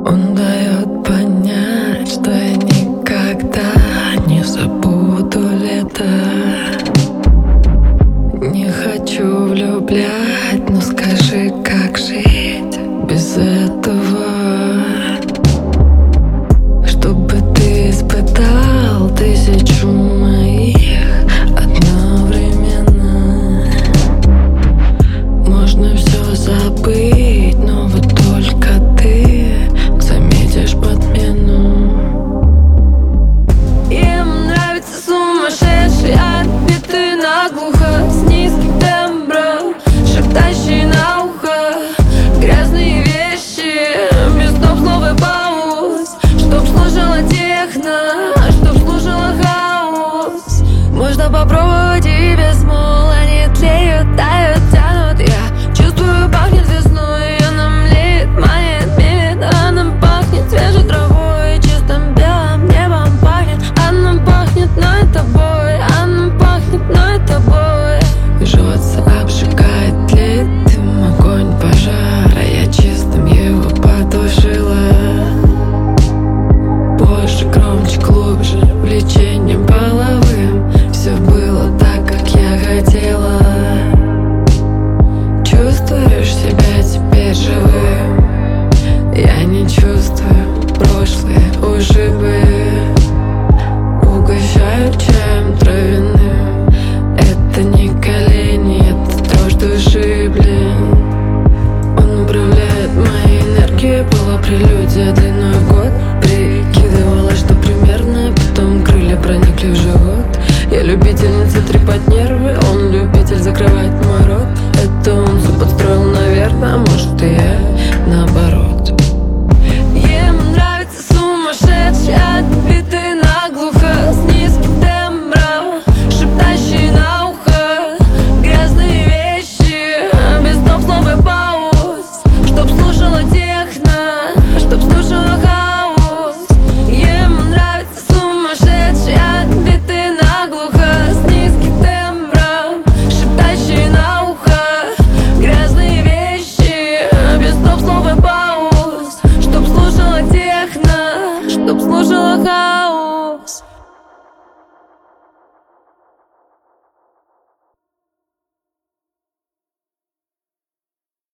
Он дает понять, что я никогда не забуду лето. Не хочу влюблять, но скажи, как жить без этого? Чтобы ты испытал тысячу моих одновременно. Можно все забыть, но вот только ты заметишь подмену. Им нравится сумасшедший, отбитый наглухо, с низким тембром, шептащий на ухо грязные вещи, без стоп, слов и пауз. Чтоб слушала техно, чтоб слушала хаос. Можно попробовать и без смол. Они тлеют, тают, тянут. Я чувствую, пахнет весной. Она млеет, манит, милит. Она пахнет свежей травой, чистым белым небом пахнет. Она пахнет, но это бой. Она пахнет, но это бой. Жжется, обжигает, тлеет дым, огонь пожара. Я чистым его потушила. Больше, громче, глубже, влечением половым. Все было так, как я хотела. Чувствуешь себя теперь живым? Я не чувствую прошлые ушибы. Угощаю чаем травяным. Это не колени, это дрожь души, блин. Он управляет моей энергией. Была прелюдия длиной в год. Прикидывалась, что примерно, потом крылья проникли в живот. Я любительница трепать нервы, он любитель закрывать мой рот. Это он все подстроил, наверное, может и я наоборот. Ему нравится сумасшедший, отбитый наглухо, с низким тембром, шептащий на ухо грязные вещи, без стоп, слов и пауз. Чтоб слушала техно, чтоб слушала хаос. Ему нравится сумасшедший, отбитый наглухо, с низким тембром, шептащий на ухо грязные вещи, без стоп, слов и пауз. Чтоб слушала техно, чтоб слушала хаос.